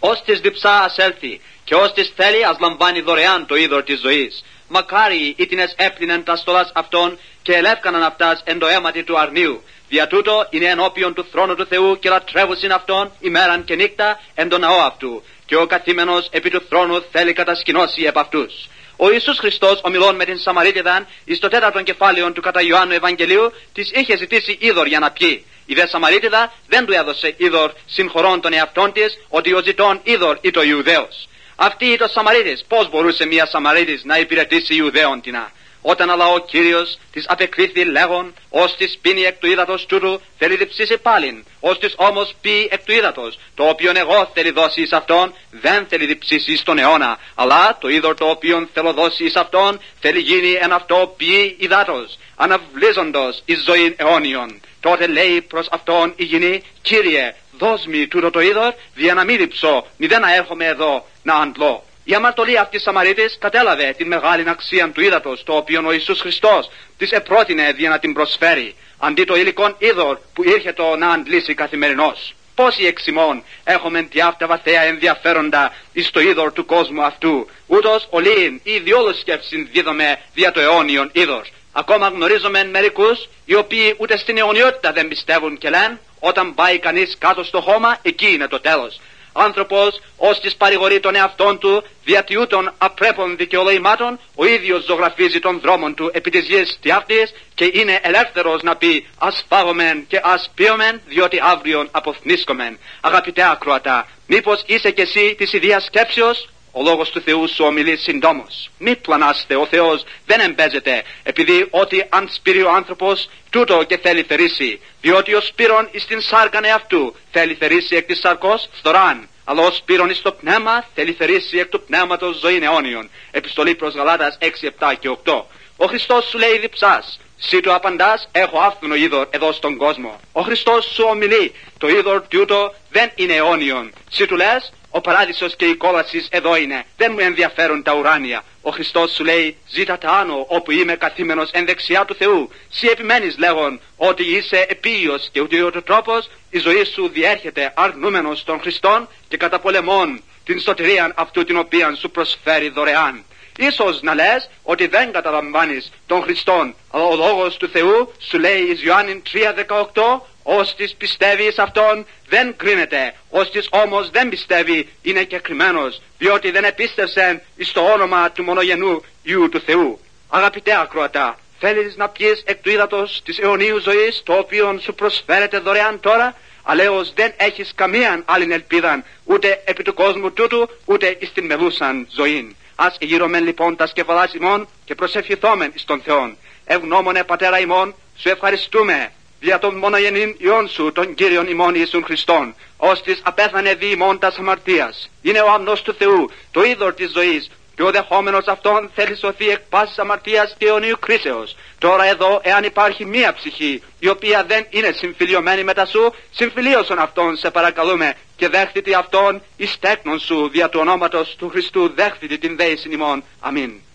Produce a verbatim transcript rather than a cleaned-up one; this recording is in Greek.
Ως της διψά ας έλθει, και ως της θέλει ας λαμβάνει δωρεάν το είδωρ της ζωής. Μακάρι ήτινες έπλυνεν τα στολάς αυτών και ελεύκαναν αυτάς εν το αίματι του αρνίου. Δια τούτο είναι ενώπιον του θρόνου του Θεού και λατρεύουσιν αυτόν ημέραν και νύχτα εν το ναό αυτού. Και ο καθήμενος επί του θρόνου θέλει κατασκηνώσει επ' αυτούς. Ο Ιησούς Χριστός, ομιλών με την Σαμαρίτιδαν, εις το τέταρτον κεφάλαιο του κατά Ιωάννου Ευαγγελίου, της είχε ζητήσει είδωρ για να πιει. Η δε Σαμαρίτιδα δεν του έδωσε είδωρ, συγχωρών τον εαυτόν της, ότι ο ζητών είδωρ ή το Ιουδαίος. Αυτή ή το Σαμαρίτης, πώς μπορούσε μια Σαμαρίτης να υπηρετήσει Ιουδαίον τινά? Όταν αλλά ο Κύριος της απεκρίθη λέγον, ως της πίνει εκ του ύδατος τούτου, θέλει διψήσει πάλιν, ως της όμως πει εκ του ύδατος, το οποίον εγώ θέλει δώσει εις αυτόν, δεν θέλει διψήσει εις τον αιώνα, αλλά το είδωρ το οποίον θέλω δώσει εις αυτόν, θέλει γίνει εν αυτό ποιή υδάτος, αναβλύζοντος εις ζωήν αιώνιον. Τότε λέει προς αυτόν η γυνή, Κύριε, δώσ' μη τούτο το είδωρ, δια να μην διψώ, μηδέν να έρχομαι εδώ να αντλώ. Η αμαρτωλή αυτή Σαμαρίτης κατέλαβε την μεγάλη αξία του ύδατος, το οποίο ο Ιησούς Χριστός της επρότεινε για να την προσφέρει, αντί το υλικόν είδωρ που ήρχε να αντλήσει καθημερινώς. Πόσοι εξ ημών έχουμε τι αυτά βαθαία ενδιαφέροντα εις το είδωρ του κόσμου αυτού, ούτως ολήν ή διόλου σκέψην δίδομε δια το αιώνιον είδωρ. Ακόμα γνωρίζομαι μερικούς οι οποίοι ούτε στην αιωνιότητα δεν πιστεύουν και λένε, όταν πάει κανείς κάτω στο χώμα, εκεί είναι το τέλος. Άνθρωπος, ως της παρηγορεί τον εαυτόν του, δια τιούτων απρέπων δικαιολογημάτων, ο ίδιος ζωγραφίζει τον δρόμον του επί της γης τιάφτης και είναι ελεύθερος να πει ας φάγομεν και ας πίωμεν, διότι αύριον αποθνίσκομεν. Αγαπητέ ακροατά, μήπως είσαι κι εσύ της ιδίας σκέψεως? Ο λόγος του Θεού σου ομιλεί συντόμως. Μη πλανάστε, ο Θεός δεν εμπέζεται, επειδή ότι αν σπείρει ο άνθρωπος, τούτο και θέλει θερήσει, διότι ο σπείρον εις την σάρκαν εαυτού θέλει θερήσει εκ της σαρκός φθοράν, αλλά ο σπείρον εις το πνεύμα θέλει θερήσει εκ του πνεύματος ζωήν αιώνιον. Επιστολή προς Γαλάτας έξι, επτά και οκτώ. Ο Χριστός σου λέει διψάς, σύ του απαντάς, έχω άφθονο είδωρ εδώ στον κόσμο. Ο Χριστός σου ομιλεί, το είδωρ τούτο δεν είναι αιώνιον. Σύ του λες, ο παράδεισος και η κόλαση εδώ είναι, δεν μου ενδιαφέρουν τα ουράνια. Ο Χριστός σου λέει, ζήτα τα άνω όπου είμαι καθήμενος εν δεξιά του Θεού. Συ επιμένεις λέγον ότι είσαι επίοιος και ούτε ο τρόπος η ζωή σου διέρχεται αρνούμενος των Χριστών και καταπολεμών την σωτηρίαν αυτού την οποία σου προσφέρει δωρεάν. Ίσως να λες ότι δεν καταλαμβάνεις τον Χριστόν, αλλά ο λόγος του Θεού σου λέει εις Ιωάννην τρία δεκαοκτώ, ως της πιστεύει εις αυτόν δεν κρίνεται, ως της όμως δεν πιστεύει είναι και κρυμμένος, διότι δεν επίστευσεν εις το όνομα του μονογενού Υιού του Θεού. Αγαπητέ ακροατά, θέλεις να πιείς εκ του ύδατος της αιωνίου ζωής, το οποίο σου προσφέρεται δωρεάν τώρα? Αλέως δεν έχεις καμίαν άλλην ελπίδαν, ούτε επί του κόσμου τούτου, ούτε εις την μελούσαν ζωήν. Ας εγείρομεν λοιπόν τα σκεφαλάς ημών και προσευχηθόμεν εις τον Θεόν. Ευγνώμονε Πατέρα ημών, σου ευχαριστούμε δια τον μονογενήν Υιόν σου, τον Κύριον ημών Ιησούν Χριστόν, ως της απέθανε δι ημών τας αμαρτίας. Είναι ο αμνός του Θεού, το είδωρ της ζωής, και ο δεχόμενος αυτόν θέλει σωθεί εκ πάσης αμαρτίας και αιωνίου κρίσεως. Τώρα εδώ, εάν υπάρχει μία ψυχή, η οποία δεν είναι συμφιλιωμένη μετά σου, συμφιλίωσον αυτόν σε παρακαλούμε, και δέχθητη αυτόν εις τέκνον σου, δια του ονόματος του Χριστού δέχθητη την δέησιν ημών. Αμήν.